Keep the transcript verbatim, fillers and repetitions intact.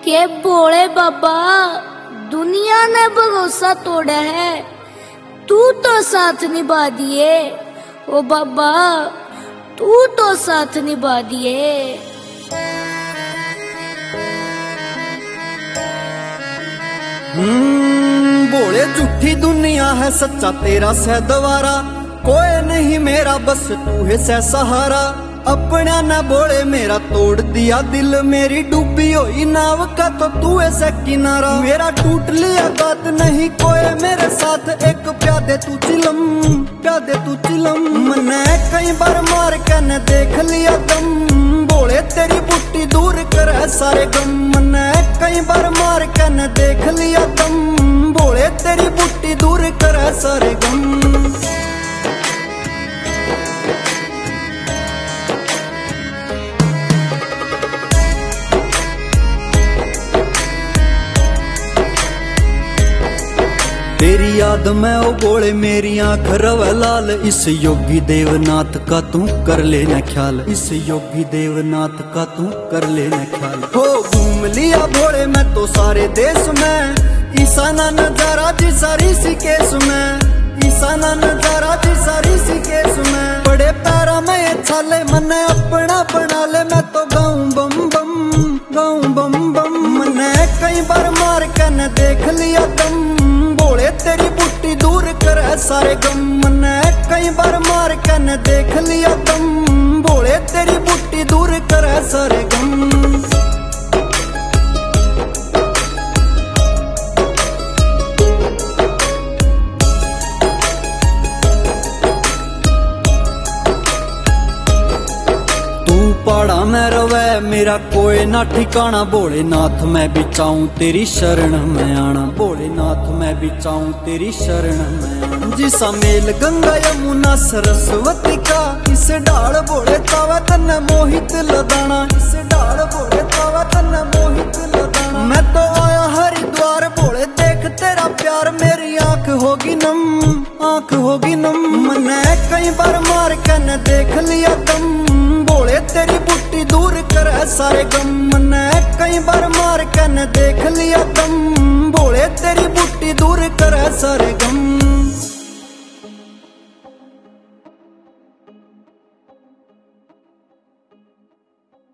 के भोले बाबा दुनिया ने भरोसा तोड़ा है, तू तो साथ निभा दिए। ओ बाबा तू तो साथ निभा दिए। हम्म बोले झूठी दुनिया है सच्चा तेरा सह द्वारा, कोई नहीं मेरा बस तू है सह सहारा। अपना न बोले मेरा तोड़ दिया दिल, मेरी डूबी हुई नाव का तो तू है सह किनारा। मेरा टूट लिया बात नहीं कोई मेरे साथ, एक प्यादे तू चिलम प्यादे तू चिलम। मैंने कई बार मार के न देख लिया दम, बोले तेरी बुट्टी दूर कर सारे गम। मैंने कई बार मार के न देख लिया दम, बोले तेरी बुट्टी दूर कर सारे गम। तेरी याद में ओ बोले मेरी आंख रवे लाल, इस योगी देवनाथ का तू कर लेना ख्याल। इस योगी देवनाथ का तू कर लेना ख्याल। हो घूम लिया भोले मैं तो सारे देश में, ईसाना नजारा जी सारी सी केस में। ईसाना नजारा जी सारी सी केस में। बड़े पैरा में ये छाले मने अपना बना ले, मैं तो गाऊं बम बम गाऊं बम बम। मने कई बार मार के न देख लिया दम, बोले तेरी बुट्टी दूर कर सारे गम। मने कई बार मार के न देख लिया दम, बोले तेरी बुट्टी दूर कर सारे गम। पहाड़ा में रवे मेरा कोई ना ठिकाना, भोलेनाथ मैं भी चाहूं तेरी शरण में आना। भोलेनाथ मैं भी चाहूं तेरी शरण में आना। जिसा मेल गंगा यमुना सरस्वती का, इस डाल भोले तावा तन मोहित लदाना। इस डाल भोले तावा तन मोहित लदाना। मैं तो आया हरिद्वार भोले देख तेरा प्यार, मेरी आंख होगी नम आंख होगी नम। मैंने कई बार मार के न देख लिया दम, बोले तेरी बुट्टी दूर कर सारे गम। मैंने कई बार मार के न देख लिया दम, बोले तेरी बुट्टी दूर कर सारे